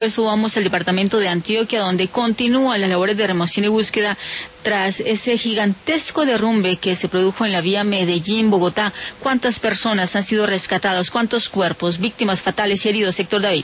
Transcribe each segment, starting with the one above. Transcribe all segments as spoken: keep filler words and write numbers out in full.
Subamos al departamento de Antioquia, donde continúan las labores de remoción y búsqueda tras ese gigantesco derrumbe que se produjo en la vía Medellín-Bogotá. ¿Cuántas personas han sido rescatadas? ¿Cuántos cuerpos, víctimas fatales y heridos? Héctor David.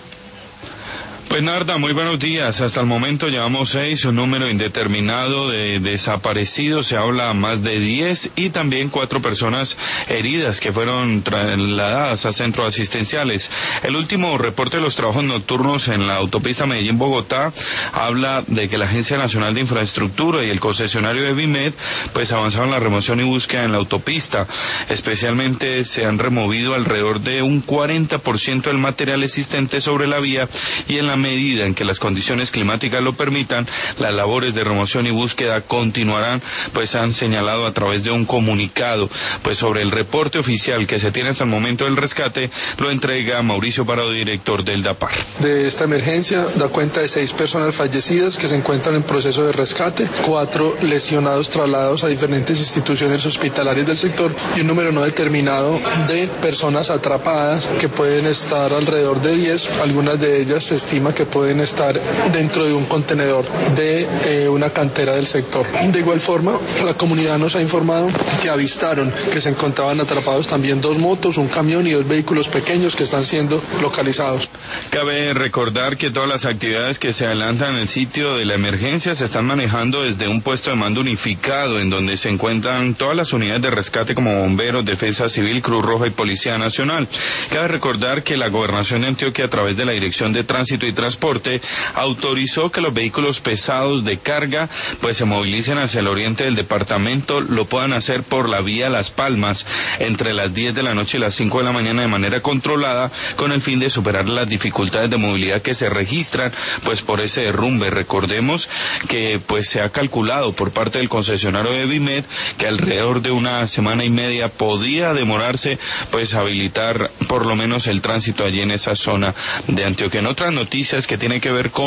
Pues Narda, muy buenos días. Hasta el momento llevamos seis, un número indeterminado de desaparecidos, se habla más de diez, y también cuatro personas heridas que fueron trasladadas a centros asistenciales. El último reporte de los trabajos nocturnos en la autopista Medellín-Bogotá habla de que la Agencia Nacional de Infraestructura y el concesionario de Vimed pues avanzaron la remoción y búsqueda en la autopista. Especialmente se han removido alrededor de un cuarenta por ciento del material existente sobre la vía, y en la medida en que las condiciones climáticas lo permitan, las labores de remoción y búsqueda continuarán, pues han señalado a través de un comunicado. Pues sobre el reporte oficial que se tiene hasta el momento del rescate, lo entrega Mauricio Parado, director del DAPAR. De esta emergencia da cuenta de seis personas fallecidas que se encuentran en proceso de rescate, cuatro lesionados trasladados a diferentes instituciones hospitalarias del sector y un número no determinado de personas atrapadas que pueden estar alrededor de diez, algunas de ellas se estima que pueden estar dentro de un contenedor de eh, una cantera del sector. De igual forma, la comunidad nos ha informado que avistaron que se encontraban atrapados también dos motos, un camión y dos vehículos pequeños que están siendo localizados. Cabe recordar que todas las actividades que se adelantan en el sitio de la emergencia se están manejando desde un puesto de mando unificado, en donde se encuentran todas las unidades de rescate como bomberos, defensa civil, Cruz Roja y Policía Nacional. Cabe recordar que la Gobernación de Antioquia, a través de la Dirección de Tránsito y Transporte, autorizó que los vehículos pesados de carga pues se movilicen hacia el oriente del departamento, lo puedan hacer por la vía Las Palmas entre las diez de la noche y las cinco de la mañana de manera controlada, con el fin de superar las dificultades de movilidad que se registran pues por ese derrumbe. Recordemos que pues se ha calculado por parte del concesionario de Vimed que alrededor de una semana y media podía demorarse pues habilitar por lo menos el tránsito allí en esa zona de Antioquia. En otras noticias que tienen que ver con